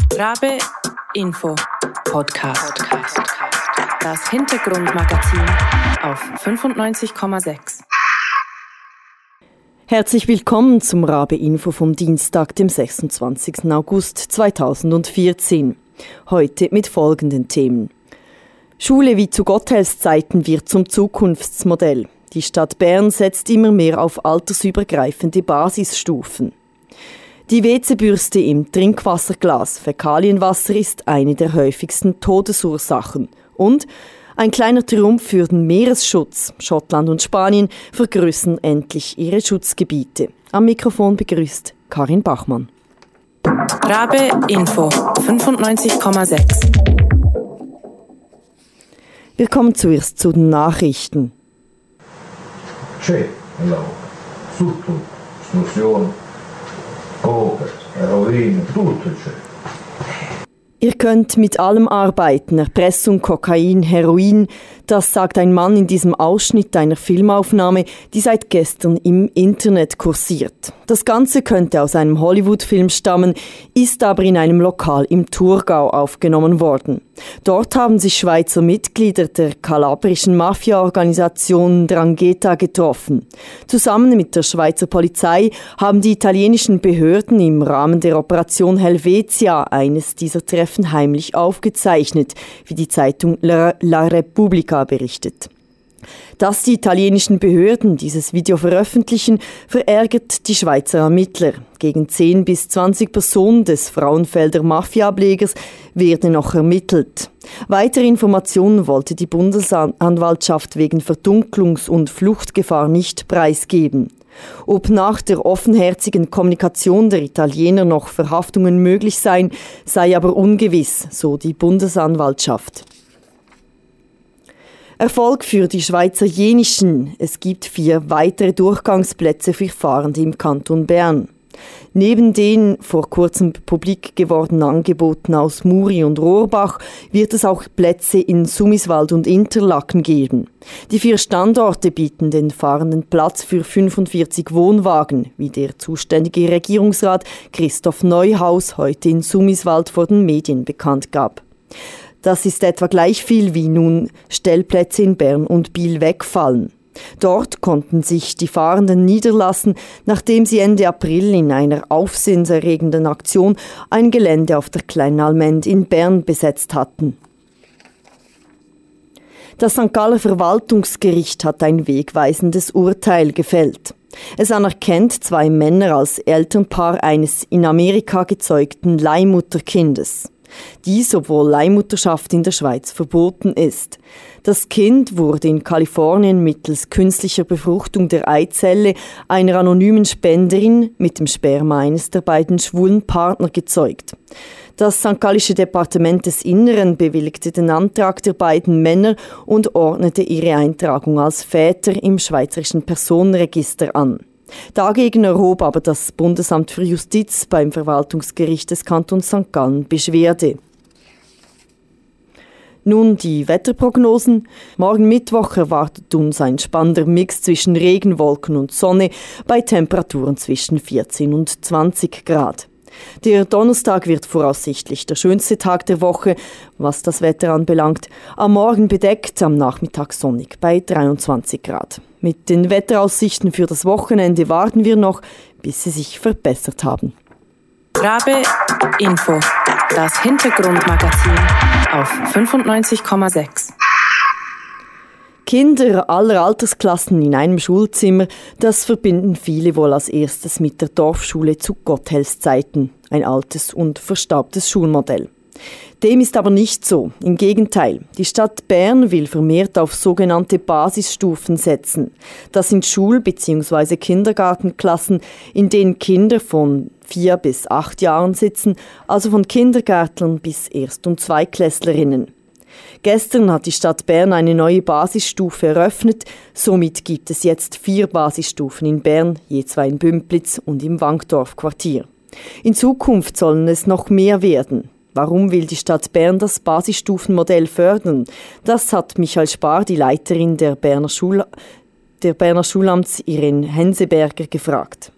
Rabe Info Podcast. Das Hintergrundmagazin auf 95,6. Herzlich willkommen zum Rabe Info vom Dienstag, dem 26. August 2014. Heute mit folgenden Themen. Schule wie zu Gotthelfszeiten wird zum Zukunftsmodell. Die Stadt Bern setzt immer mehr auf altersübergreifende Basisstufen. Die WC-Bürste im Trinkwasserglas. Fäkalienwasser ist eine der häufigsten Todesursachen. Und ein kleiner Triumph für den Meeresschutz. Schottland und Spanien vergrößern endlich ihre Schutzgebiete. Am Mikrofon begrüßt Karin Bachmann. Rabe Info 95,6. Wir kommen zuerst zu den Nachrichten. C'è nella tutto, estorsione, coca, Heroin, tutto c'è. Ihr könnt mit allem arbeiten, Erpressung, Kokain, Heroin, das sagt ein Mann in diesem Ausschnitt einer Filmaufnahme, die seit gestern im Internet kursiert. Das Ganze könnte aus einem Hollywood-Film stammen, ist aber in einem Lokal im Thurgau aufgenommen worden. Dort haben sich Schweizer Mitglieder der kalabrischen Mafia-Organisation 'Ndrangheta getroffen. Zusammen mit der Schweizer Polizei haben die italienischen Behörden im Rahmen der Operation Helvetia eines dieser Treffen heimlich aufgezeichnet, wie die Zeitung La Repubblica berichtet. Dass die italienischen Behörden dieses Video veröffentlichen, verärgert die Schweizer Ermittler. Gegen 10 bis 20 Personen des Frauenfelder Mafia-Ablegers werden noch ermittelt. Weitere Informationen wollte die Bundesanwaltschaft wegen Verdunklungs- und Fluchtgefahr nicht preisgeben. Ob nach der offenherzigen Kommunikation der Italiener noch Verhaftungen möglich seien, sei aber ungewiss, so die Bundesanwaltschaft. Erfolg für die Schweizer Jenischen. Es gibt 4 weitere Durchgangsplätze für Fahrende im Kanton Bern. Neben den vor kurzem publik gewordenen Angeboten aus Muri und Rohrbach wird es auch Plätze in Sumiswald und Interlaken geben. Die 4 Standorte bieten den Fahrenden Platz für 45 Wohnwagen, wie der zuständige Regierungsrat Christoph Neuhaus heute in Sumiswald vor den Medien bekannt gab. Das ist etwa gleich viel, wie nun Stellplätze in Bern und Biel wegfallen. Dort konnten sich die Fahrenden niederlassen, nachdem sie Ende April in einer aufsehenserregenden Aktion ein Gelände auf der Kleinalmend in Bern besetzt hatten. Das St. Galler Verwaltungsgericht hat ein wegweisendes Urteil gefällt. Es anerkennt 2 Männer als Elternpaar eines in Amerika gezeugten Leihmutterkindes. Dies, obwohl Leihmutterschaft in der Schweiz verboten ist. Das Kind wurde in Kalifornien mittels künstlicher Befruchtung der Eizelle einer anonymen Spenderin mit dem Sperma eines der beiden schwulen Partner gezeugt. Das St. Gallische Departement des Inneren bewilligte den Antrag der beiden Männer und ordnete ihre Eintragung als Väter im Schweizerischen Personenregister an. Dagegen erhob aber das Bundesamt für Justiz beim Verwaltungsgericht des Kantons St. Gallen Beschwerde. Nun die Wetterprognosen. Morgen Mittwoch erwartet uns ein spannender Mix zwischen Regen, Wolken und Sonne bei Temperaturen zwischen 14 und 20 Grad. Der Donnerstag wird voraussichtlich der schönste Tag der Woche, was das Wetter anbelangt. Am Morgen bedeckt, am Nachmittag sonnig bei 23 Grad. Mit den Wetteraussichten für das Wochenende warten wir noch, bis sie sich verbessert haben. Rabe Info, das Hintergrundmagazin auf 95,6. Kinder aller Altersklassen in einem Schulzimmer, das verbinden viele wohl als erstes mit der Dorfschule zu Gotthelfszeiten, ein altes und verstaubtes Schulmodell. Dem ist aber nicht so. Im Gegenteil, die Stadt Bern will vermehrt auf sogenannte Basisstufen setzen. Das sind Schul- bzw. Kindergartenklassen, in denen Kinder von 4 bis 8 Jahren sitzen, also von Kindergärtlern bis Erst- und Zweiklässlerinnen. Gestern hat die Stadt Bern eine neue Basisstufe eröffnet. Somit gibt es jetzt 4 Basisstufen in Bern, je 2 in Bümpliz und im Wankdorf-Quartier. In Zukunft sollen es noch mehr werden. Warum will die Stadt Bern das Basisstufenmodell fördern? Das hat Michael Spar, die Leiterin der Berner Schulamts Irene Henseberger, gefragt.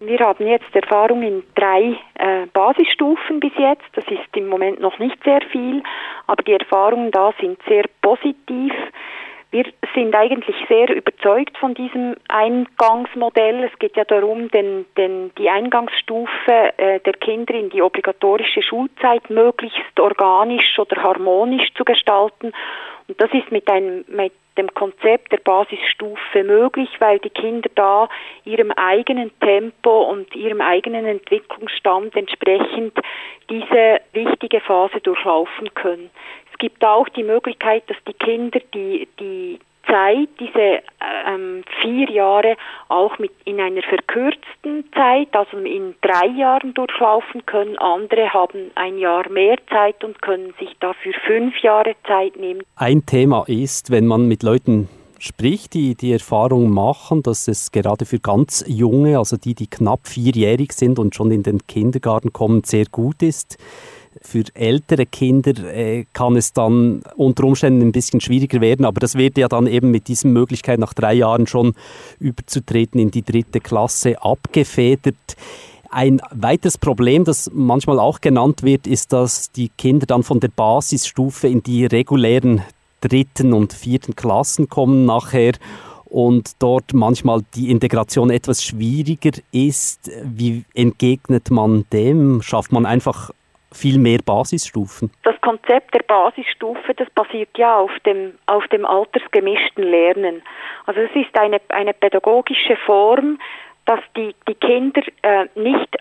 Wir haben jetzt Erfahrung in 3 Basisstufen bis jetzt. Das ist im Moment noch nicht sehr viel, aber die Erfahrungen da sind sehr positiv. Wir sind eigentlich sehr überzeugt von diesem Eingangsmodell. Es geht ja darum, die Eingangsstufe der Kinder in die obligatorische Schulzeit möglichst organisch oder harmonisch zu gestalten. Und das ist mit dem Konzept der Basisstufe möglich, weil die Kinder da ihrem eigenen Tempo und ihrem eigenen Entwicklungsstand entsprechend diese wichtige Phase durchlaufen können. Es gibt auch die Möglichkeit, dass die Kinder die Zeit, diese 4 Jahre auch in einer verkürzten Zeit, also in 3 Jahren durchlaufen können. Andere haben ein Jahr mehr Zeit und können sich dafür 5 Jahre Zeit nehmen. Ein Thema ist, wenn man mit Leuten spricht, die Erfahrung machen, dass es gerade für ganz Junge, also die knapp 4-jährig sind und schon in den Kindergarten kommen, sehr gut ist. Für ältere Kinder kann es dann unter Umständen ein bisschen schwieriger werden, aber das wird ja dann eben mit dieser Möglichkeit nach 3 Jahren schon überzutreten in die 3. Klasse abgefedert. Ein weiteres Problem, das manchmal auch genannt wird, ist, dass die Kinder dann von der Basisstufe in die regulären 3. und 4. Klassen kommen nachher und dort manchmal die Integration etwas schwieriger ist. Wie entgegnet man dem? Schafft man einfach viel mehr Basisstufen? Das Konzept der Basisstufe, das basiert ja auf dem altersgemischten Lernen. Also es ist eine pädagogische Form, dass die Kinder nicht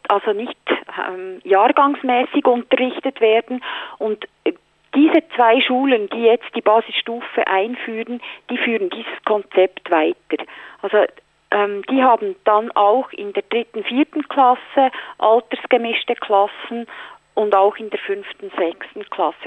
jahrgangsmäßig unterrichtet werden und diese 2 Schulen, die jetzt die Basisstufe einführen, die führen dieses Konzept weiter. Also die haben dann auch in der 3., 4. Klasse altersgemischte Klassen und auch in der 5., 6. Klasse.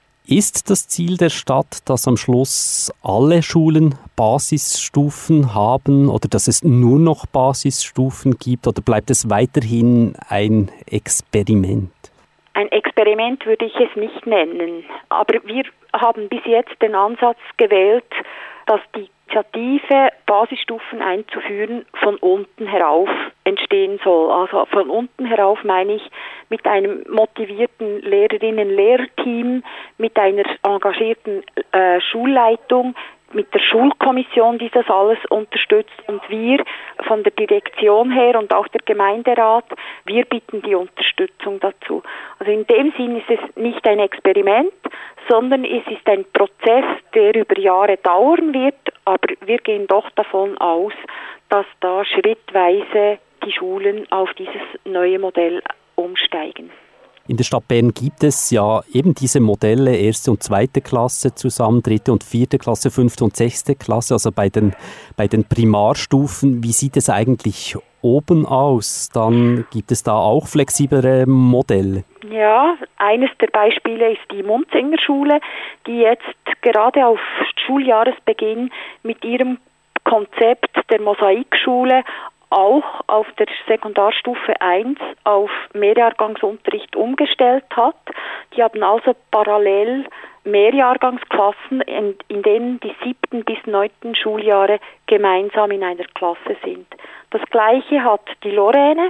Ist das Ziel der Stadt, dass am Schluss alle Schulen Basisstufen haben oder dass es nur noch Basisstufen gibt oder bleibt es weiterhin ein Experiment? Ein Experiment würde ich es nicht nennen, aber wir haben bis jetzt den Ansatz gewählt, dass die Initiative, Basisstufen einzuführen, von unten herauf entstehen soll. Also von unten herauf meine ich mit einem motivierten Lehrerinnen-Lehrerteam, mit einer engagierten Schulleitung, mit der Schulkommission, die das alles unterstützt, und wir von der Direktion her und auch der Gemeinderat, wir bieten die Unterstützung dazu. Also in dem Sinn ist es nicht ein Experiment, sondern es ist ein Prozess, der über Jahre dauern wird, aber wir gehen doch davon aus, dass da schrittweise die Schulen auf dieses neue Modell umsteigen. In der Stadt Bern gibt es ja eben diese Modelle 1. und 2. Klasse zusammen, 3. und 4. Klasse, 5. und 6. Klasse, also bei den Primarstufen. Wie sieht es eigentlich oben aus? Dann gibt es da auch flexiblere Modelle. Ja, eines der Beispiele ist die Munzinger Schule, die jetzt gerade auf Schuljahresbeginn mit ihrem Konzept der Mosaikschule auch auf der Sekundarstufe 1 auf Mehrjahrgangsunterricht umgestellt hat. Die haben also parallel Mehrjahrgangsklassen, in denen die 7. bis 9. Schuljahre gemeinsam in einer Klasse sind. Das Gleiche hat die Lorraine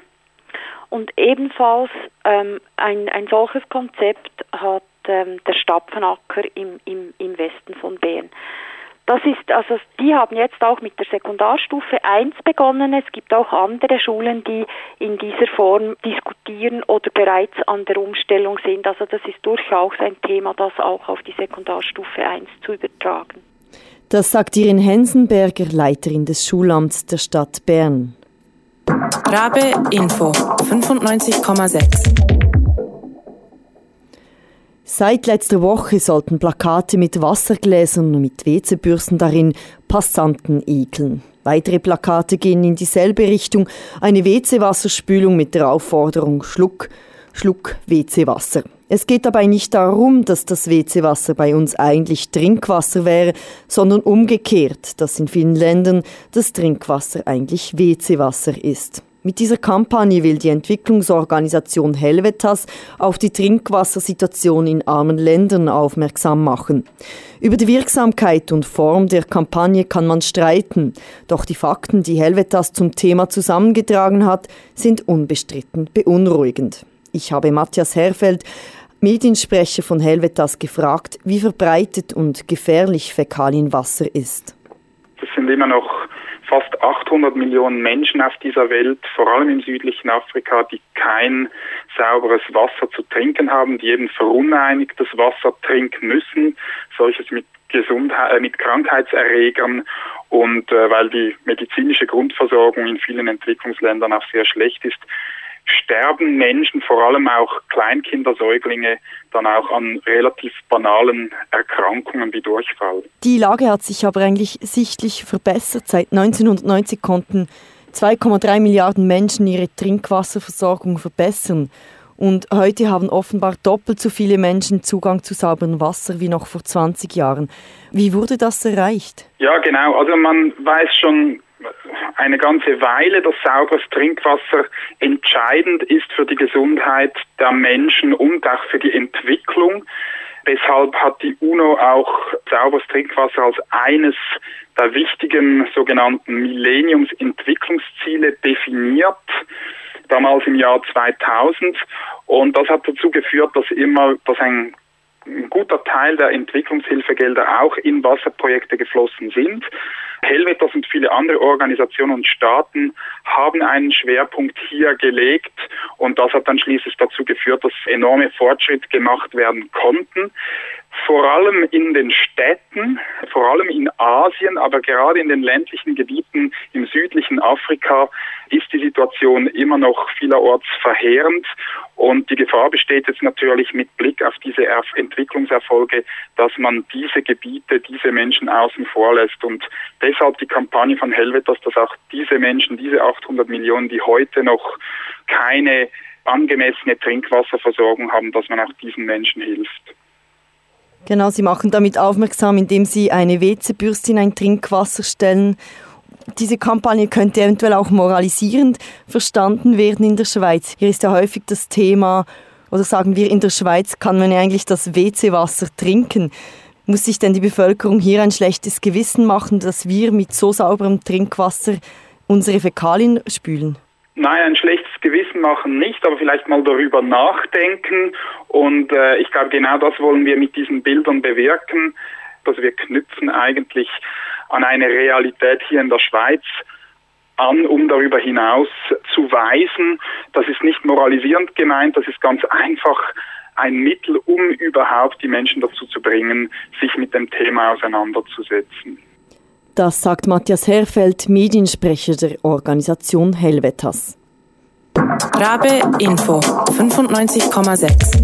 und ebenfalls ein solches Konzept hat der Stapfenacker im Westen von Bern. Die haben jetzt auch mit der Sekundarstufe 1 begonnen. Es gibt auch andere Schulen, die in dieser Form diskutieren oder bereits an der Umstellung sind. Also das ist durchaus ein Thema, das auch auf die Sekundarstufe 1 zu übertragen. Das sagt Irin Hensenberger, Leiterin des Schulamts der Stadt Bern. Rabe Info 95,6. Seit letzter Woche sollten Plakate mit Wassergläsern und mit WC-Bürsten darin Passanten ekeln. Weitere Plakate gehen in dieselbe Richtung. Eine WC-Wasserspülung mit der Aufforderung Schluck, Schluck WC-Wasser. Es geht dabei nicht darum, dass das WC-Wasser bei uns eigentlich Trinkwasser wäre, sondern umgekehrt, dass in vielen Ländern das Trinkwasser eigentlich WC-Wasser ist. Mit dieser Kampagne will die Entwicklungsorganisation Helvetas auf die Trinkwassersituation in armen Ländern aufmerksam machen. Über die Wirksamkeit und Form der Kampagne kann man streiten, doch die Fakten, die Helvetas zum Thema zusammengetragen hat, sind unbestritten beunruhigend. Ich habe Matthias Herfeld, Mediensprecher von Helvetas, gefragt, wie verbreitet und gefährlich Fäkalienwasser ist. Es sind immer noch fast 800 Millionen Menschen auf dieser Welt, vor allem im südlichen Afrika, die kein sauberes Wasser zu trinken haben, die eben verunreinigtes Wasser trinken müssen, solches mit Krankheitserregern und weil die medizinische Grundversorgung in vielen Entwicklungsländern auch sehr schlecht ist, sterben Menschen, vor allem auch Kleinkinder, Säuglinge, dann auch an relativ banalen Erkrankungen wie Durchfall. Die Lage hat sich aber eigentlich sichtlich verbessert. Seit 1990 konnten 2,3 Milliarden Menschen ihre Trinkwasserversorgung verbessern. Und heute haben offenbar doppelt so viele Menschen Zugang zu sauberem Wasser wie noch vor 20 Jahren. Wie wurde das erreicht? Ja, genau. Also man weiß schon eine ganze Weile, dass sauberes Trinkwasser entscheidend ist für die Gesundheit der Menschen und auch für die Entwicklung. Deshalb hat die UNO auch sauberes Trinkwasser als eines der wichtigen sogenannten Millenniums-Entwicklungsziele definiert, damals im Jahr 2000. Und das hat dazu geführt, dass ein guter Teil der Entwicklungshilfegelder auch in Wasserprojekte geflossen sind. Helvetas und viele andere Organisationen und Staaten haben einen Schwerpunkt hier gelegt und das hat dann schließlich dazu geführt, dass enorme Fortschritte gemacht werden konnten. Vor allem in den Städten, vor allem in Asien, aber gerade in den ländlichen Gebieten im südlichen Afrika ist die Situation immer noch vielerorts verheerend und die Gefahr besteht jetzt natürlich mit Blick auf diese Entwicklungserfolge, dass man diese Gebiete, diese Menschen außen vor lässt und deshalb die Kampagne von Helvetas, dass auch diese Menschen, diese 800 Millionen, die heute noch keine angemessene Trinkwasserversorgung haben, dass man auch diesen Menschen hilft. Genau, Sie machen damit aufmerksam, indem Sie eine WC-Bürste in ein Trinkwasser stellen. Diese Kampagne könnte eventuell auch moralisierend verstanden werden in der Schweiz. Hier ist ja häufig das Thema, oder sagen wir, in der Schweiz kann man ja eigentlich das WC-Wasser trinken. Muss sich denn die Bevölkerung hier ein schlechtes Gewissen machen, dass wir mit so sauberem Trinkwasser unsere Fäkalien spülen? Nein, ein schlechtes Gewissen machen nicht, aber vielleicht mal darüber nachdenken. Und ich glaube, genau das wollen wir mit diesen Bildern bewirken, dass wir knüpfen eigentlich an eine Realität hier in der Schweiz an, um darüber hinaus zu weisen. Das ist nicht moralisierend gemeint, das ist ganz einfach ein Mittel, um überhaupt die Menschen dazu zu bringen, sich mit dem Thema auseinanderzusetzen. Das sagt Matthias Herfeld, Mediensprecher der Organisation Helvetas. Rabe Info 95,6.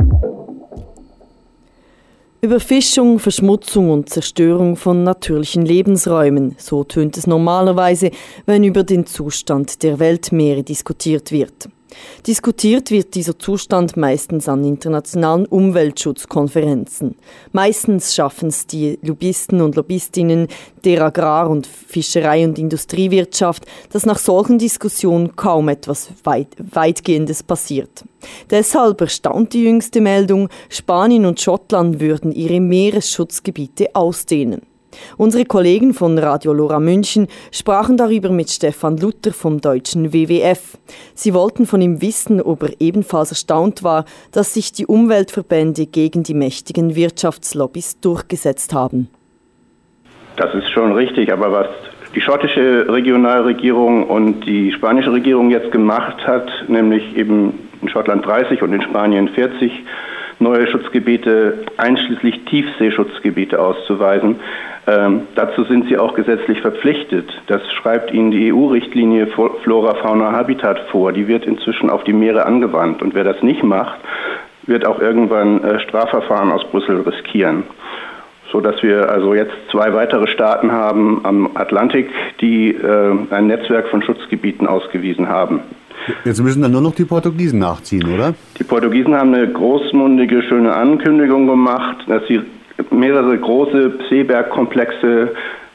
Überfischung, Verschmutzung und Zerstörung von natürlichen Lebensräumen. So tönt es normalerweise, wenn über den Zustand der Weltmeere diskutiert wird. Diskutiert wird dieser Zustand meistens an internationalen Umweltschutzkonferenzen. Meistens schaffen es die Lobbyisten und Lobbyistinnen der Agrar- und Fischerei- und Industriewirtschaft, dass nach solchen Diskussionen kaum etwas Weitgehendes passiert. Deshalb erstaunt die jüngste Meldung, Spanien und Schottland würden ihre Meeresschutzgebiete ausdehnen. Unsere Kollegen von Radio Lora München sprachen darüber mit Stefan Luther vom deutschen WWF. Sie wollten von ihm wissen, ob er ebenfalls erstaunt war, dass sich die Umweltverbände gegen die mächtigen Wirtschaftslobbys durchgesetzt haben. Das ist schon richtig, aber was die schottische Regionalregierung und die spanische Regierung jetzt gemacht hat, nämlich eben in Schottland 30 und in Spanien 40 neue Schutzgebiete, einschließlich Tiefseeschutzgebiete auszuweisen. Dazu sind sie auch gesetzlich verpflichtet. Das schreibt ihnen die EU-Richtlinie Flora, Fauna, Habitat vor. Die wird inzwischen auf die Meere angewandt. Und wer das nicht macht, wird auch irgendwann Strafverfahren aus Brüssel riskieren. Sodass wir also jetzt 2 weitere Staaten haben am Atlantik, die ein Netzwerk von Schutzgebieten ausgewiesen haben. Jetzt müssen dann nur noch die Portugiesen nachziehen, oder? Die Portugiesen haben eine großmundige, schöne Ankündigung gemacht, dass sie mehrere große Seebergkomplexe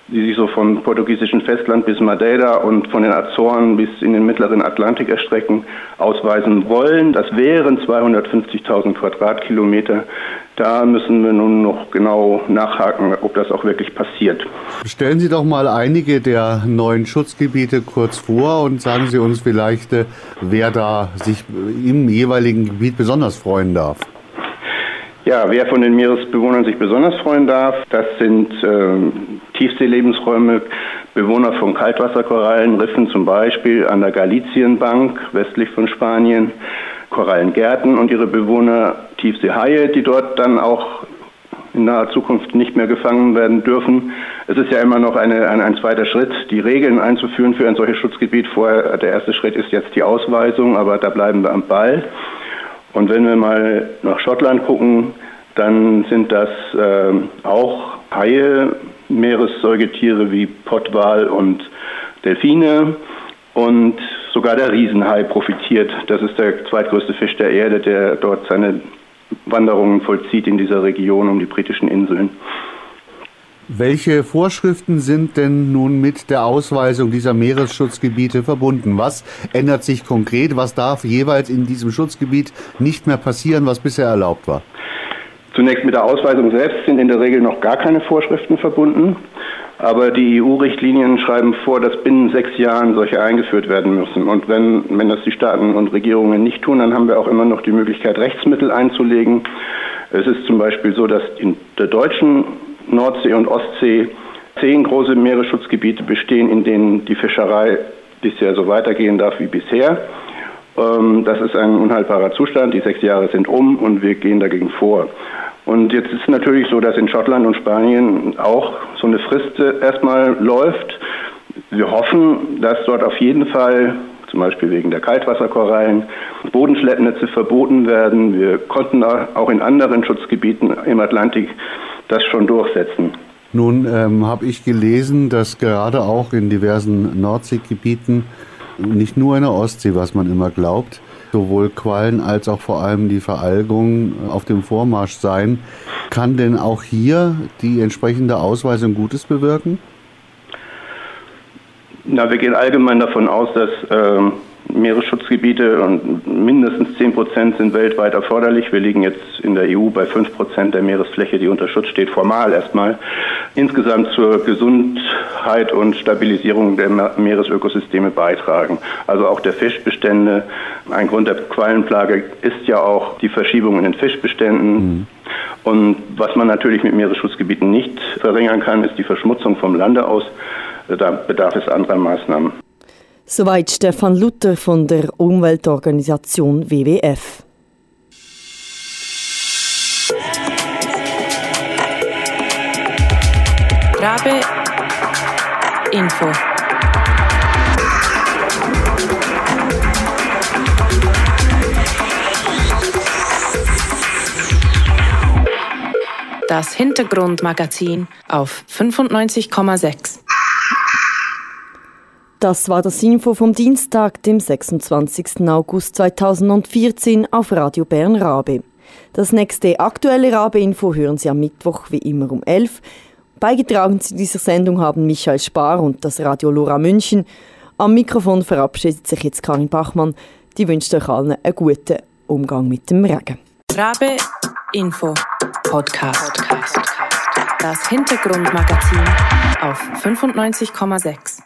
die sich so vom portugiesischen Festland bis Madeira und von den Azoren bis in den mittleren Atlantik erstrecken, ausweisen wollen. Das wären 250.000 Quadratkilometer. Da müssen wir nun noch genau nachhaken, ob das auch wirklich passiert. Stellen Sie doch mal einige der neuen Schutzgebiete kurz vor und sagen Sie uns vielleicht, wer da sich im jeweiligen Gebiet besonders freuen darf. Ja, wer von den Meeresbewohnern sich besonders freuen darf, das sind Tiefseelebensräume, Bewohner von Kaltwasserkorallenriffen, zum Beispiel an der Galicienbank westlich von Spanien, Korallengärten und ihre Bewohner Tiefseehaie, die dort dann auch in naher Zukunft nicht mehr gefangen werden dürfen. Es ist ja immer noch ein zweiter Schritt, die Regeln einzuführen für ein solches Schutzgebiet. Vorher, der erste Schritt ist jetzt die Ausweisung, aber da bleiben wir am Ball. Und wenn wir mal nach Schottland gucken, dann sind das auch Haie, Meeressäugetiere wie Pottwal und Delfine und sogar der Riesenhai profitiert. Das ist der zweitgrößte Fisch der Erde, der dort seine Wanderungen vollzieht in dieser Region um die britischen Inseln. Welche Vorschriften sind denn nun mit der Ausweisung dieser Meeresschutzgebiete verbunden? Was ändert sich konkret? Was darf jeweils in diesem Schutzgebiet nicht mehr passieren, was bisher erlaubt war? Zunächst mit der Ausweisung selbst sind in der Regel noch gar keine Vorschriften verbunden. Aber die EU-Richtlinien schreiben vor, dass binnen 6 Jahren solche eingeführt werden müssen. Und wenn das die Staaten und Regierungen nicht tun, dann haben wir auch immer noch die Möglichkeit, Rechtsmittel einzulegen. Es ist zum Beispiel so, dass in der deutschen Nordsee und Ostsee 10 große Meeresschutzgebiete bestehen, in denen die Fischerei bisher so weitergehen darf wie bisher. Das ist ein unhaltbarer Zustand. Die 6 Jahre sind um und wir gehen dagegen vor. Und jetzt ist es natürlich so, dass in Schottland und Spanien auch so eine Frist erstmal läuft. Wir hoffen, dass dort auf jeden Fall, zum Beispiel wegen der Kaltwasserkorallen, Bodenschleppnetze verboten werden. Wir konnten auch in anderen Schutzgebieten im Atlantik das schon durchsetzen. Nun habe ich gelesen, dass gerade auch in diversen Nordseegebieten, nicht nur in der Ostsee, was man immer glaubt, sowohl Quallen als auch vor allem die Veralgung auf dem Vormarsch sein. Kann denn auch hier die entsprechende Ausweisung Gutes bewirken? Na, wir gehen allgemein davon aus, dass Meeresschutzgebiete und mindestens 10% sind weltweit erforderlich. Wir liegen jetzt in der EU bei 5% der Meeresfläche, die unter Schutz steht, formal erstmal. Insgesamt zur Gesundheit und Stabilisierung der Meeresökosysteme beitragen. Also auch der Fischbestände. Ein Grund der Quallenplage ist ja auch die Verschiebung in den Fischbeständen. Und was man natürlich mit Meeresschutzgebieten nicht verringern kann, ist die Verschmutzung vom Lande aus. Da bedarf es anderer Maßnahmen. Soweit Stefan Luther von der Umweltorganisation WWF. Rabe Info. Das Hintergrundmagazin auf 95,6. Das war das Info vom Dienstag, dem 26. August 2014 auf Radio Bern Rabe. Das nächste aktuelle Rabe-Info hören Sie am Mittwoch wie immer um 11. Beigetragen zu dieser Sendung haben Michael Spar und das Radio Lora München. Am Mikrofon verabschiedet sich jetzt Karin Bachmann. Die wünscht euch allen einen guten Umgang mit dem Regen. Rabe Info Podcast. Das Hintergrundmagazin auf 95,6.